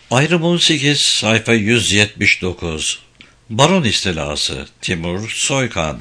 Ayrım 18, sayfa 179. Baron istilası, Timur Soykan.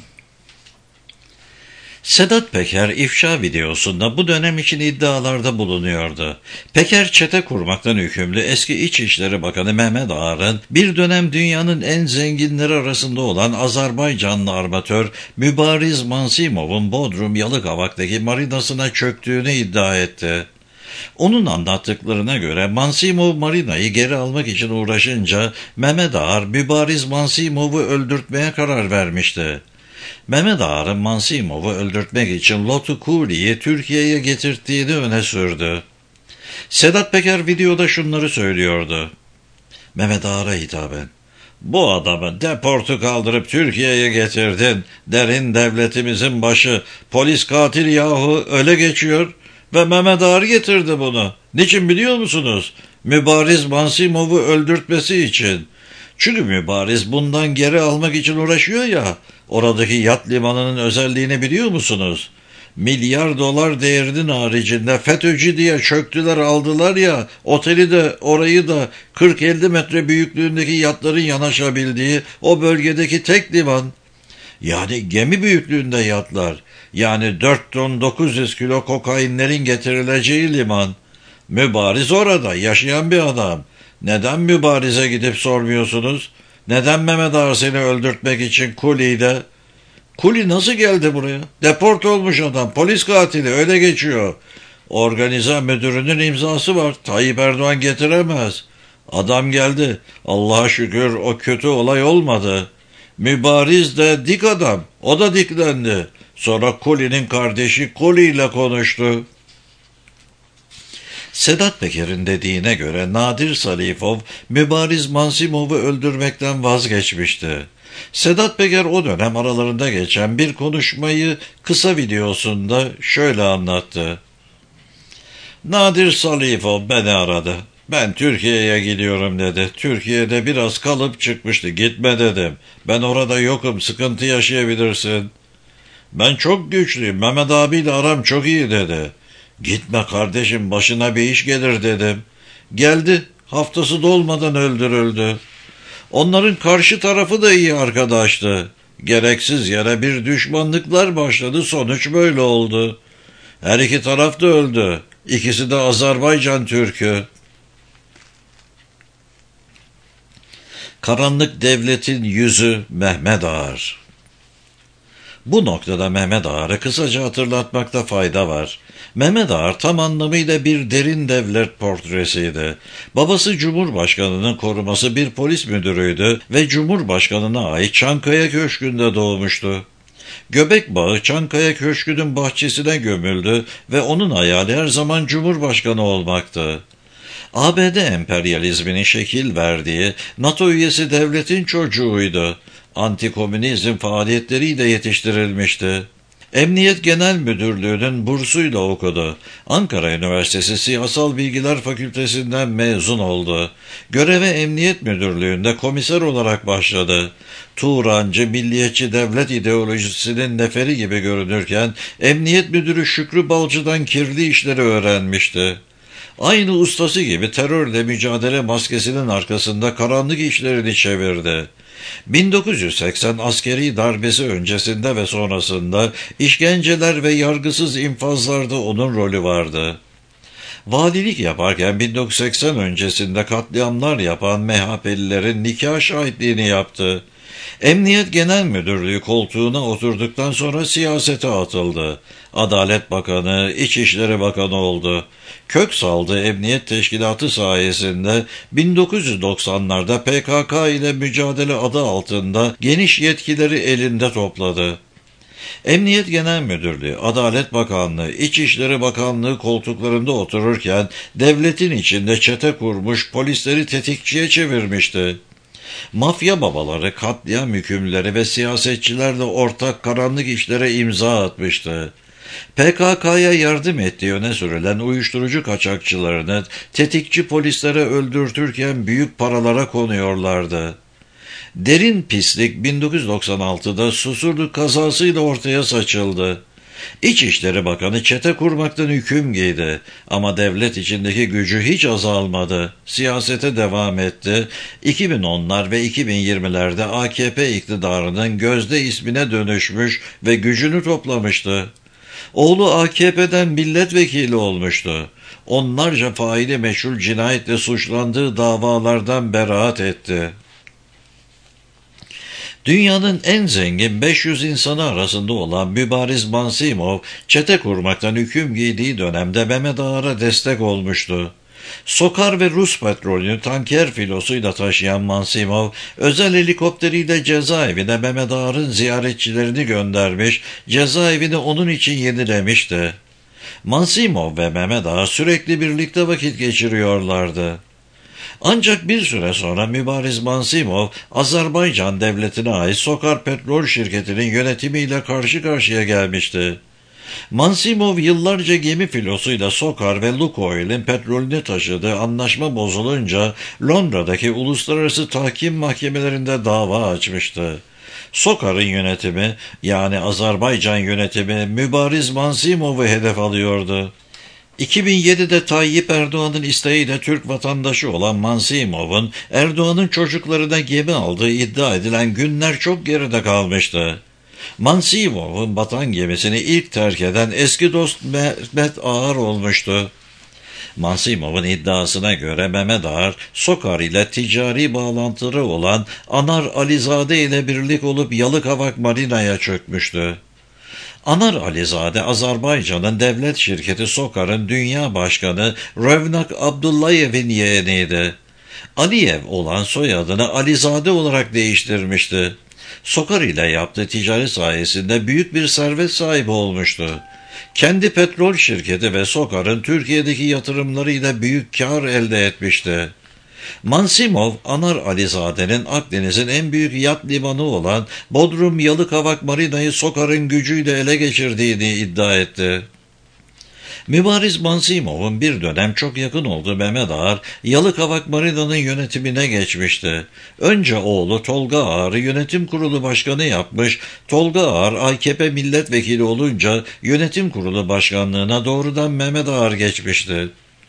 Sedat Peker ifşa videosunda bu dönem için iddialarda bulunuyordu. Peker çete kurmaktan hükümlü eski İçişleri Bakanı Mehmet Ağar'ın bir dönem dünyanın en zenginleri arasında olan Azerbaycanlı armatör Mübariz Mansimov'un Bodrum Yalıkavak'taki marinasına çöktüğünü iddia etti. Onun anlattıklarına göre Mansimov marinayı geri almak için uğraşınca Mehmet Ağar Mübariz Mansimov'u öldürtmeye karar vermişti. Mehmet Ağar'ın Mansimov'u öldürtmek için Lotu Kuri'yi Türkiye'ye getirttiğini öne sürdü. Sedat Peker videoda şunları söylüyordu. Mehmet Ağar'a hitaben: "Bu adamı deportu kaldırıp Türkiye'ye getirdin. Derin devletimizin başı polis katil yahu öyle geçiyor ve Mehmet Ağar getirdi bunu. Niçin biliyor musunuz? Mübariz Mansimov'u öldürtmesi için. Çünkü Mübariz bundan geri almak için uğraşıyor ya. Oradaki yat limanının özelliğini biliyor musunuz? Milyar dolar değerinin haricinde FETÖ'cü diye çöktüler aldılar ya, oteli de orayı da 40-50 metre büyüklüğündeki yatların yanaşabildiği o bölgedeki tek liman. Yani gemi büyüklüğünde yatlar. Yani 4 ton 900 kilo kokainlerin getirileceği liman. Mübariz orada yaşayan bir adam. Neden Mübariz'e gidip sormuyorsunuz? Neden Mehmet Ağar seni öldürtmek için Kuli'de? Kuli nasıl geldi buraya? Deport olmuş adam. Polis katili öyle geçiyor. Organize müdürünün imzası var. Tayyip Erdoğan getiremez. Adam geldi. Allah'a şükür o kötü olay olmadı. Mübariz de dik adam. O da diklendi. Sonra Kuli'nin kardeşi Kuli ile konuştu." Sedat Peker'in dediğine göre Nadir Salifov, Mübariz Mansimov'u öldürmekten vazgeçmişti. Sedat Peker o dönem aralarında geçen bir konuşmayı kısa videosunda şöyle anlattı. "Nadir Salifov beni aradı. Ben Türkiye'ye gidiyorum dedi. Türkiye'de biraz kalıp çıkmıştı. Gitme dedim. Ben orada yokum, sıkıntı yaşayabilirsin. Ben çok güçlüyüm. Mehmet abiyle aram çok iyi dedi. Gitme kardeşim, başına bir iş gelir dedim. Geldi, haftası dolmadan öldürüldü. Onların karşı tarafı da iyi arkadaştı. Gereksiz yere bir düşmanlıklar başladı, sonuç böyle oldu. Her iki taraf da öldü. İkisi de Azerbaycan Türk'ü." Karanlık devletin yüzü Mehmet Ağar. Bu noktada Mehmet Ağar'ı kısaca hatırlatmakta fayda var. Mehmet Ağar tam anlamıyla bir derin devlet portresiydi. Babası Cumhurbaşkanı'nın koruması bir polis müdürüydü ve Cumhurbaşkanı'na ait Çankaya Köşkü'nde doğmuştu. Göbek bağı Çankaya Köşkü'nün bahçesine gömüldü ve onun hayali her zaman Cumhurbaşkanı olmaktı. ABD emperyalizminin şekil verdiği NATO üyesi devletin çocuğuydu. Antikomünizm faaliyetleriyle yetiştirilmişti. Emniyet Genel Müdürlüğü'nün bursuyla okudu. Ankara Üniversitesi Siyasal Bilgiler Fakültesinden mezun oldu. Göreve Emniyet Müdürlüğü'nde komiser olarak başladı. Turancı, milliyetçi devlet ideolojisinin neferi gibi görünürken Emniyet Müdürü Şükrü Balcı'dan kirli işleri öğrenmişti. Aynı ustası gibi terörle mücadele maskesinin arkasında karanlık işlerini çevirdi. 1980 askeri darbesi öncesinde ve sonrasında işkenceler ve yargısız infazlarda onun rolü vardı. Valilik yaparken 1980 öncesinde katliamlar yapan MHP'lilerin nikah şahitliğini yaptı. Emniyet Genel Müdürlüğü koltuğuna oturduktan sonra siyasete atıldı. Adalet Bakanı, İçişleri Bakanı oldu. Köksal'dı Emniyet Teşkilatı sayesinde 1990'larda PKK ile mücadele adı altında geniş yetkileri elinde topladı. Emniyet Genel Müdürlüğü, Adalet Bakanlığı, İçişleri Bakanlığı koltuklarında otururken devletin içinde çete kurmuş, polisleri tetikçiye çevirmişti. Mafya babaları, katliam hükümleri ve siyasetçilerle ortak karanlık işlere imza atmıştı. PKK'ya yardım ettiği öne sürülen uyuşturucu kaçakçılarını tetikçi polislere öldürtürken büyük paralara konuyorlardı. Derin pislik 1996'da Susurluk kazasıyla ortaya saçıldı. İçişleri Bakanı çete kurmaktan hüküm giydi ama devlet içindeki gücü hiç azalmadı. Siyasete devam etti. 2010'lar ve 2020'lerde AKP iktidarının gözde ismine dönüşmüş ve gücünü toplamıştı. Oğlu AKP'den milletvekili olmuştu. Onlarca faili meçhul cinayetle suçlandığı davalardan beraat etti. Dünyanın en zengin 500 insanı arasında olan Mübariz Mansimov, çete kurmaktan hüküm giydiği dönemde Mehmet Ağar'a destek olmuştu. Sokar ve Rus petrolünü tanker filosuyla taşıyan Mansimov, özel helikopteriyle cezaevine Mehmet Ağar'ın ziyaretçilerini göndermiş, cezaevini onun için yenilemişti. Mansimov ve Mehmet Ağar sürekli birlikte vakit geçiriyorlardı. Ancak bir süre sonra Mübariz Mansimov, Azerbaycan devletine ait Sokar Petrol Şirketi'nin yönetimiyle karşı karşıya gelmişti. Mansimov yıllarca gemi filosuyla Sokar ve Lukoil'in petrolünü taşıdığı anlaşma bozulunca Londra'daki uluslararası tahkim mahkemelerinde dava açmıştı. Sokar'ın yönetimi, yani Azerbaycan yönetimi, Mübariz Mansimov'u hedef alıyordu. 2007'de Tayyip Erdoğan'ın isteğiyle Türk vatandaşı olan Mansimov'un Erdoğan'ın çocuklarına gemi aldığı iddia edilen günler çok geride kalmıştı. Mansimov'un batan gemisini ilk terk eden eski dost Mehmet Ağar olmuştu. Mansimov'un iddiasına göre Mehmet Ağar, Sokar ile ticari bağlantıları olan Anar Alizade ile birlik olup Yalıkavak Marina'ya çökmüştü. Anar Alizade, Azerbaycan'ın devlet şirketi Sokar'ın dünya başkanı Revnak Abdullayev'in yeğeniydi. Aliyev olan soyadını Alizade olarak değiştirmişti. Sokar ile yaptığı ticaret sayesinde büyük bir servet sahibi olmuştu. Kendi petrol şirketi ve Sokar'ın Türkiye'deki yatırımlarıyla büyük kar elde etmişti. Mansimov, Anar Alizade'nin Akdeniz'in en büyük yat limanı olan Bodrum Yalıkavak Marina'yı Sokar'ın gücüyle ele geçirdiğini iddia etti. Mübariz Mansimov'un bir dönem çok yakın olduğu Mehmet Ağar, Yalıkavak Marina'nın yönetimine geçmişti. Önce oğlu Tolga Ağar'ı yönetim kurulu başkanı yapmış, Tolga Ağar AKP milletvekili olunca yönetim kurulu başkanlığına doğrudan Mehmet Ağar geçmişti.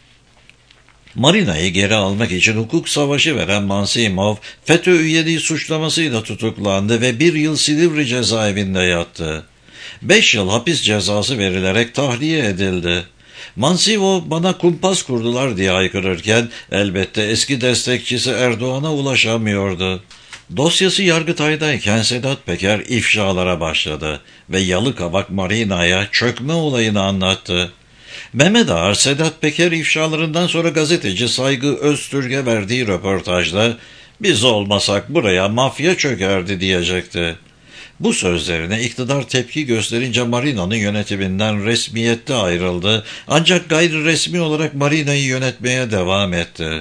Marina'yı geri almak için hukuk savaşı veren Mansimov, FETÖ üyeliği suçlamasıyla tutuklandı ve 1 yıl Silivri cezaevinde yattı. 5 yıl hapis cezası verilerek tahliye edildi. Mansimov bana kumpas kurdular diye haykırırken elbette eski destekçisi Erdoğan'a ulaşamıyordu. Dosyası Yargıtay'dayken Sedat Peker ifşalara başladı ve Yalıkavak Marina'ya çökme olayını anlattı. Mehmet Ağar, Sedat Peker ifşalarından sonra gazeteci Saygı Öztürk'e verdiği röportajda "Biz olmasak buraya mafya çökerdi" diyecekti. Bu sözlerine iktidar tepki gösterince Marina'nın yönetiminden resmiyette ayrıldı, ancak gayri resmi olarak Marina'yı yönetmeye devam etti.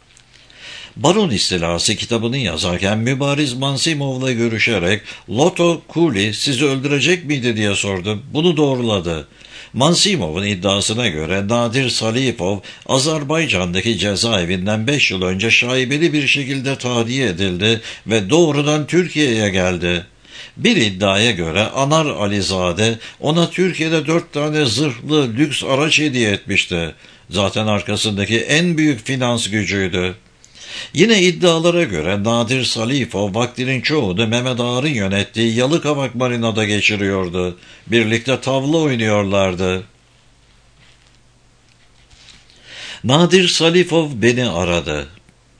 Baron İstilası kitabını yazarken Mübariz Mansimov'la görüşerek "Loto Kuli sizi öldürecek miydi?" diye sordum. Bunu doğruladı. Mansimov'un iddiasına göre Nadir Salipov, Azerbaycan'daki cezaevinden 5 yıl önce şaibeli bir şekilde tahliye edildi ve doğrudan Türkiye'ye geldi. Bir iddiaya göre Anar Alizade ona Türkiye'de 4 tane zırhlı lüks araç hediye etmişti. Zaten arkasındaki en büyük finans gücüydü. Yine iddialara göre Nadir Salipov vaktinin çoğunu Mehmet Ağar'ın yönettiği Yalıkavak Marina'da geçiriyordu. Birlikte tavla oynuyorlardı. Nadir Salipov beni aradı.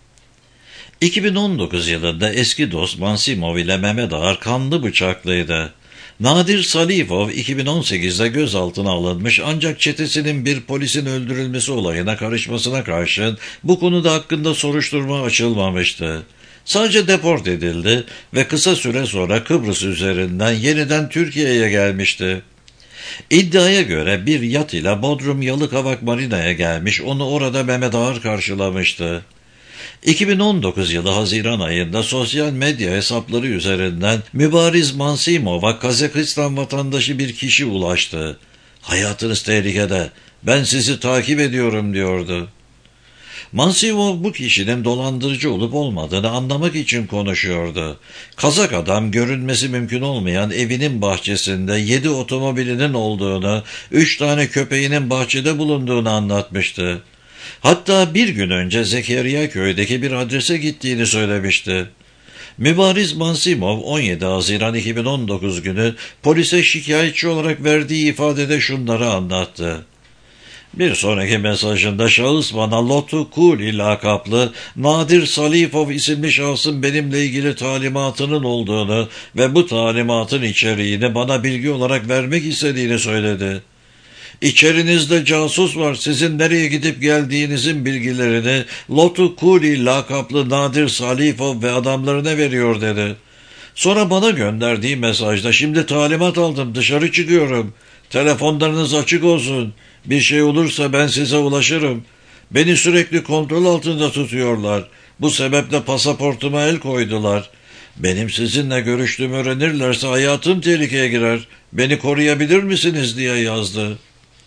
2019 yılında eski dost Mansimov ile Mehmet Ağar kanlı bıçaklıydı. Nadir Salipov 2018'de gözaltına alınmış, ancak çetesinin bir polisin öldürülmesi olayına karışmasına karşın bu konuda hakkında soruşturma açılmamıştı. Sadece deport edildi ve kısa süre sonra Kıbrıs üzerinden yeniden Türkiye'ye gelmişti. İddiaya göre bir yat ile Bodrum Yalıkavak Marina'ya gelmiş, onu orada Mehmet Ağar karşılamıştı. 2019 yılı Haziran ayında sosyal medya hesapları üzerinden Mübariz Mansimov'a Kazakistan vatandaşı bir kişi ulaştı. "Hayatınız tehlikede, ben sizi takip ediyorum" diyordu. Mansimov bu kişinin dolandırıcı olup olmadığını anlamak için konuşuyordu. Kazak adam görünmesi mümkün olmayan evinin bahçesinde 7 otomobilinin olduğunu, 3 tane köpeğinin bahçede bulunduğunu anlatmıştı. Hatta bir gün önce Zekeriya köydeki bir adrese gittiğini söylemişti. Mübariz Mansimov 17 Haziran 2019 günü polise şikayetçi olarak verdiği ifadede şunları anlattı. Bir sonraki mesajında şahıs bana Lotu Kuli lakaplı Nadir Salifov isimli şahsın benimle ilgili talimatının olduğunu ve bu talimatın içeriğini bana bilgi olarak vermek istediğini söyledi. İçerinizde casus var, sizin nereye gidip geldiğinizin bilgilerini Lotu Kuli lakaplı Nadir Salifov ve adamlarına veriyor dedi. Sonra bana gönderdiği mesajda şimdi talimat aldım, dışarı çıkıyorum. Telefonlarınız açık olsun. Bir şey olursa ben size ulaşırım. Beni sürekli kontrol altında tutuyorlar. Bu sebeple pasaportuma el koydular. Benim sizinle görüştüğümü öğrenirlerse hayatım tehlikeye girer. Beni koruyabilir misiniz diye yazdı.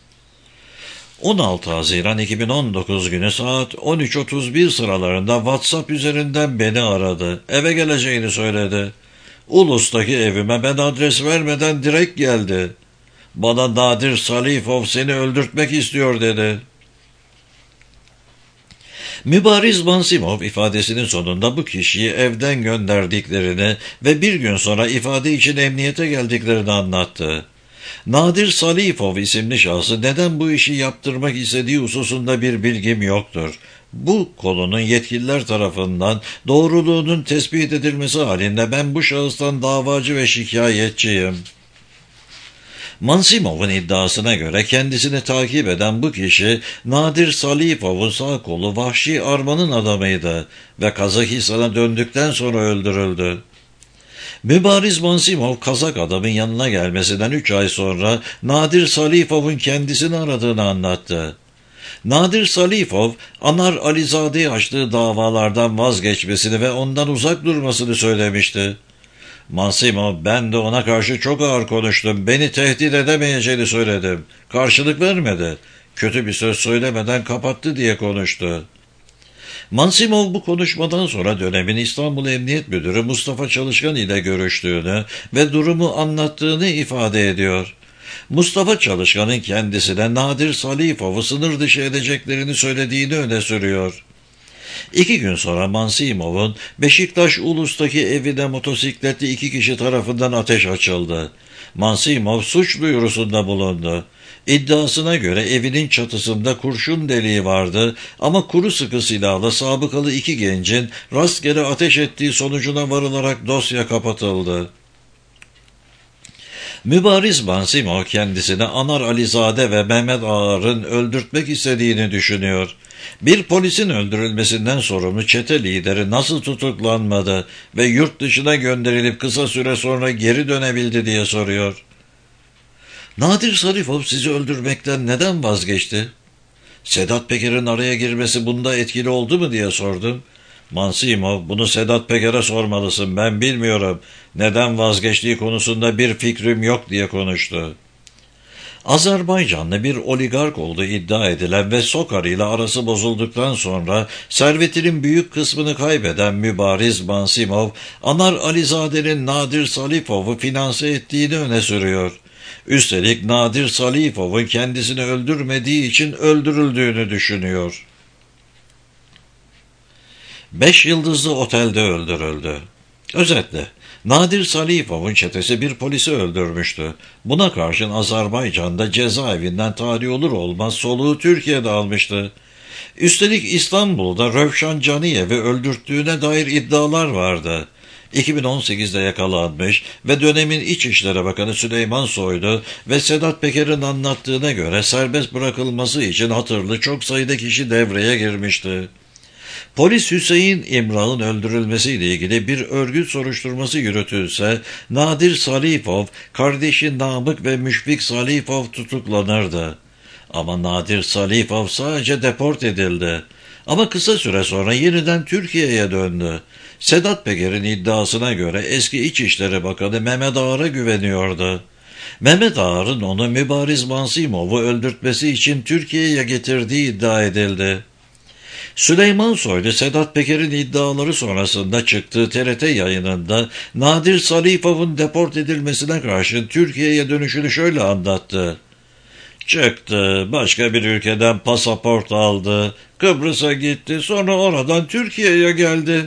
16 Haziran 2019 günü saat 13.31 sıralarında WhatsApp üzerinden beni aradı. Eve geleceğini söyledi. Ulus'taki evime ben adres vermeden direkt geldi. Bana Nadir Salifov seni öldürtmek istiyor dedi. Mübariz Mansimov ifadesinin sonunda bu kişiyi evden gönderdiklerini ve bir gün sonra ifade için emniyete geldiklerini anlattı. Nadir Salifov isimli şahsı neden bu işi yaptırmak istediği hususunda bir bilgim yoktur. Bu konunun yetkililer tarafından doğruluğunun tespit edilmesi halinde ben bu şahıstan davacı ve şikayetçiyim. Mansimov'un iddiasına göre kendisini takip eden bu kişi Nadir Salifov'un sağ kolu Vahşi Arman'ın adamıydı ve Kazakistan'a döndükten sonra öldürüldü. Mübariz Mansimov Kazak adamın yanına gelmesinden 3 ay sonra Nadir Salifov'un kendisini aradığını anlattı. Nadir Salifov, Anar Alizade'ye açtığı davalardan vazgeçmesini ve ondan uzak durmasını söylemişti. Mansimov, ben de ona karşı çok ağır konuştum. Beni tehdit edemeyeceğini söyledim. Karşılık vermedi. Kötü bir söz söylemeden kapattı diye konuştu. Mansimov bu konuşmadan sonra dönemin İstanbul Emniyet Müdürü Mustafa Çalışkan ile görüştüğünü ve durumu anlattığını ifade ediyor. Mustafa Çalışkan'ın kendisine Nadir Salifov'u sınır dışı edeceklerini söylediğini öne sürüyor. 2 gün sonra Mansimov'un Beşiktaş Ulus'taki evine motosikletli 2 kişi tarafından ateş açıldı. Mansimov suç duyurusunda bulundu. İddiasına göre evinin çatısında kurşun deliği vardı ama kuru sıkı silahlı sabıkalı 2 gencin rastgele ateş ettiği sonucuna varılarak dosya kapatıldı. Mübariz Mansimov kendisine Anar Alizade ve Mehmet Ağar'ın öldürtmek istediğini düşünüyor. Bir polisin öldürülmesinden sorumlu çete lideri nasıl tutuklanmadı ve yurt dışına gönderilip kısa süre sonra geri dönebildi diye soruyor. Nadir Salifov sizi öldürmekten neden vazgeçti? Sedat Peker'in araya girmesi bunda etkili oldu mu diye sordum. Mansimov, bunu Sedat Peker'e sormalısın, ben bilmiyorum. Neden vazgeçtiği konusunda bir fikrim yok diye konuştu. Azerbaycanlı bir oligark olduğu iddia edilen ve Sokar ile arası bozulduktan sonra servetinin büyük kısmını kaybeden Mübariz Mansimov, Anar Alizade'nin Nadir Salifov'u finanse ettiğini öne sürüyor. Üstelik Nadir Salifov'un kendisini öldürmediği için öldürüldüğünü düşünüyor. 5 yıldızlı otelde öldürüldü. Özetle, Nadir Salifov'un çetesi bir polisi öldürmüştü. Buna karşın Azerbaycan'da cezaevinden tahliye olur olmaz soluğu Türkiye'de almıştı. Üstelik İstanbul'da Rövşan Caniyev'i öldürttüğüne dair iddialar vardı. 2018'de yakalanmış ve dönemin İçişleri Bakanı Süleyman Soylu ve Sedat Peker'in anlattığına göre serbest bırakılması için hatırlı çok sayıda kişi devreye girmişti. Polis Hüseyin İmrah'ın öldürülmesiyle ilgili bir örgüt soruşturması yürütülse, Nadir Salifov, kardeşi Namık ve Müşfik Salifov tutuklanırdı. Ama Nadir Salifov sadece deport edildi. Ama kısa süre sonra yeniden Türkiye'ye döndü. Sedat Peker'in iddiasına göre eski İçişleri Bakanı Mehmet Ağar'a güveniyordu. Mehmet Ağar'ın onu Mübariz Mansimov'u öldürtmesi için Türkiye'ye getirdiği iddia edildi. Süleyman Soylu, Sedat Peker'in iddiaları sonrasında çıktığı TRT yayınında Nadir Salifov'un deport edilmesine karşın Türkiye'ye dönüşünü şöyle anlattı. Çıktı, başka bir ülkeden pasaport aldı, Kıbrıs'a gitti, sonra oradan Türkiye'ye geldi.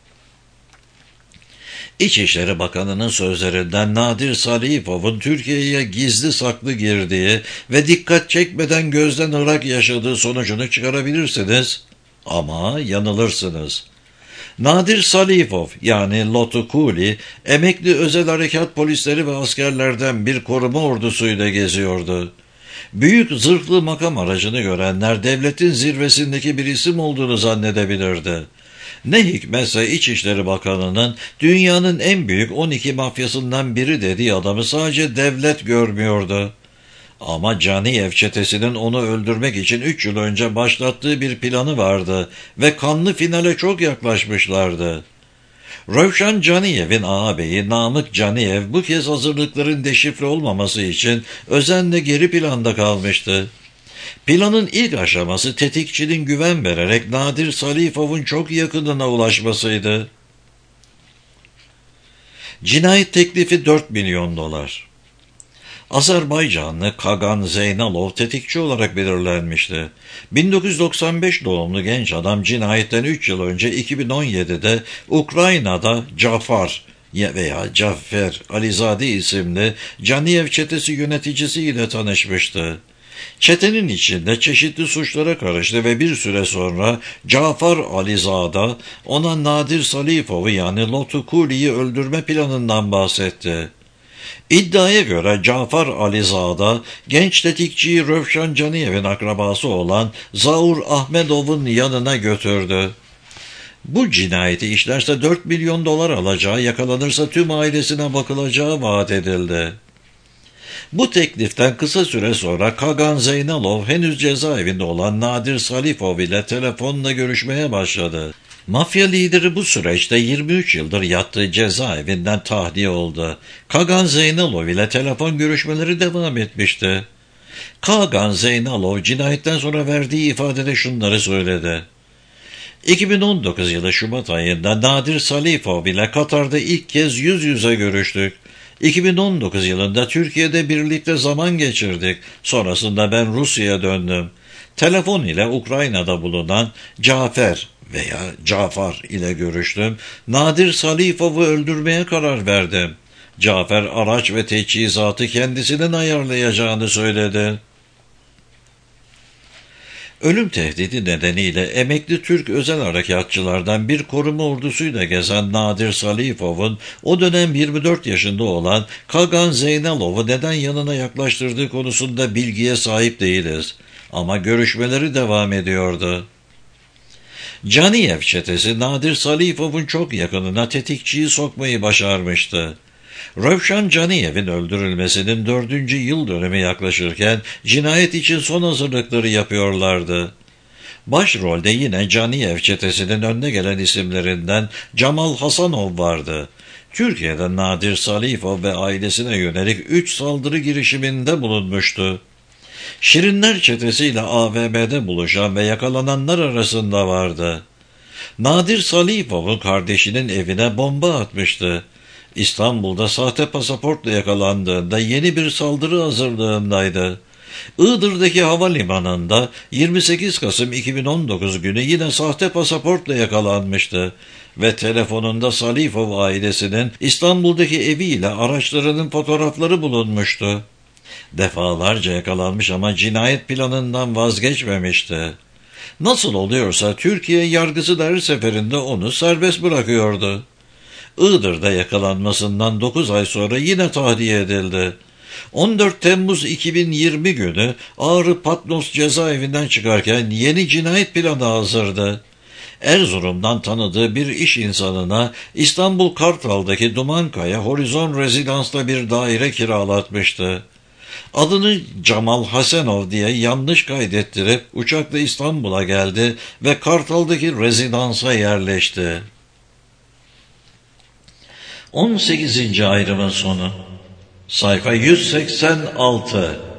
İçişleri Bakanı'nın sözlerinden Nadir Salifov'un Türkiye'ye gizli saklı girdiği ve dikkat çekmeden gözden ırak yaşadığı sonucunu çıkarabilirsiniz. Ama yanılırsınız. Nadir Salifov yani Lotukuli, emekli özel harekat polisleri ve askerlerden bir koruma ordusuyla geziyordu. Büyük zırhlı makam aracını görenler devletin zirvesindeki bir isim olduğunu zannedebilirdi. Ne hikmetse İçişleri Bakanı'nın dünyanın en büyük 12 mafyasından biri dediği adamı sadece devlet görmüyordu. Ama Caniyev çetesinin onu öldürmek için 3 yıl önce başlattığı bir planı vardı ve kanlı finale çok yaklaşmışlardı. Rövşan Caniyev'in ağabeyi Namık Caniyev bu kez hazırlıkların deşifre olmaması için özenle geri planda kalmıştı. Planın ilk aşaması tetikçinin güven vererek Nadir Salifov'un çok yakınına ulaşmasıydı. Cinayet teklifi 4 milyon dolar. Azerbaycanlı Kagan Zeynalov tetikçi olarak belirlenmişti. 1995 doğumlu genç adam cinayetten 3 yıl önce 2017'de Ukrayna'da Cafer Alizade isimli Caniyev çetesi yöneticisiyle tanışmıştı. Çetenin içinde çeşitli suçlara karıştı ve bir süre sonra Cafer Alizade ona Nadir Salifov'u yani Lotukuli'yi öldürme planından bahsetti. İddiaya göre Cafer Alizade, genç tetikçiyi Rövşan Caniyev'in akrabası olan Zaur Ahmedov'un yanına götürdü. Bu cinayeti işlerse 4 milyon dolar alacağı, yakalanırsa tüm ailesine bakılacağı vaat edildi. Bu tekliften kısa süre sonra Kagan Zeynalov henüz cezaevinde olan Nadir Salifov ile telefonla görüşmeye başladı. Mafya lideri bu süreçte 23 yıldır yattığı cezaevinden tahliye oldu. Kagan Zeynalov ile telefon görüşmeleri devam etmişti. Kagan Zeynalov cinayetten sonra verdiği ifadede şunları söyledi. 2019 yılı Şubat ayında Nadir Salifov ile Katar'da ilk kez yüz yüze görüştük. 2019 yılında Türkiye'de birlikte zaman geçirdik. Sonrasında ben Rusya'ya döndüm. Telefon ile Ukrayna'da bulunan Cafer ile görüştüm. Nadir Salifov'u öldürmeye karar verdim. Cafer araç ve teçhizatı kendisinin ayarlayacağını söyledi. Ölüm tehdidi nedeniyle emekli Türk özel harekatçılardan bir koruma ordusuyla gezen Nadir Salifov'un o dönem 24 yaşında olan Kagan Zeynalov'u neden yanına yaklaştırdığı konusunda bilgiye sahip değiliz. Ama görüşmeleri devam ediyordu. Caniyev çetesi Nadir Salifov'un çok yakınına tetikçiyi sokmayı başarmıştı. Rövşan Caniyev'in öldürülmesinin 4. yıl dönümü yaklaşırken cinayet için son hazırlıkları yapıyorlardı. Başrolde yine Caniyev çetesinin önde gelen isimlerinden Cemal Hasanov vardı. Türkiye'de Nadir Salifov ve ailesine yönelik 3 saldırı girişiminde bulunmuştu. Şirinler çetesiyle AVM'de buluşan ve yakalananlar arasında vardı. Nadir Salifov'un kardeşinin evine bomba atmıştı. İstanbul'da sahte pasaportla yakalandığında yeni bir saldırı hazırlığındaydı. Iğdır'daki havalimanında 28 Kasım 2019 günü yine sahte pasaportla yakalanmıştı ve telefonunda Salifov ailesinin İstanbul'daki eviyle araçlarının fotoğrafları bulunmuştu. Defalarca yakalanmış ama cinayet planından vazgeçmemişti. Nasıl oluyorsa Türkiye yargısı da her seferinde onu serbest bırakıyordu. Iğdır'da yakalanmasından 9 ay sonra yine tahliye edildi. 14 Temmuz 2020 günü Ağrı Patnos cezaevinden çıkarken yeni cinayet planı hazırdı. Erzurum'dan tanıdığı bir iş insanına İstanbul Kartal'daki Dumankaya Horizon Rezidans'ta bir daire kiralatmıştı. Adını Cemal Hasanov diye yanlış kaydettirip uçakla İstanbul'a geldi ve Kartal'daki rezidansa yerleşti. 18. ayrımın sonu. Sayfa 186.